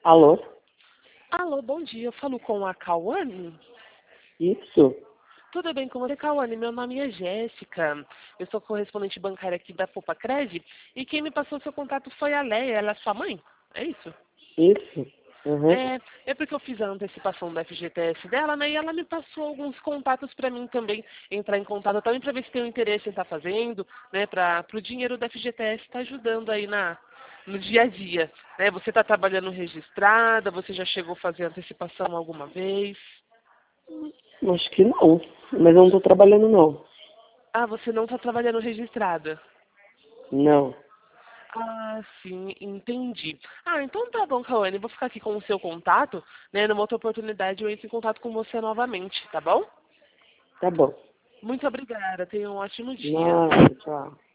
Alô? Alô, bom dia. Eu falo com a Cauane? Isso? Tudo bem com você, Cauane? Meu nome é Jéssica. Eu sou correspondente bancária aqui da Popacred e quem me passou seu contato foi a Leia. Ela é sua mãe? É isso? Isso? Uhum. É porque eu fiz a antecipação da FGTS dela, né? E ela me passou alguns contatos para mim também entrar em contato também para ver se tem um interesse em estar fazendo, né? Para o dinheiro da FGTS estar ajudando aí no dia a dia. Né? Você está trabalhando registrada? Você já chegou a fazer antecipação alguma vez? Acho que não. Mas eu não tô trabalhando, não. Ah, você não está trabalhando registrada. Não. Ah, sim, entendi. Ah, então tá bom, Cauane. Eu vou ficar aqui com o seu contato, né? Numa outra oportunidade eu entro em contato com você novamente, tá bom? Tá bom. Muito obrigada. Tenha um ótimo dia. Nada, tchau.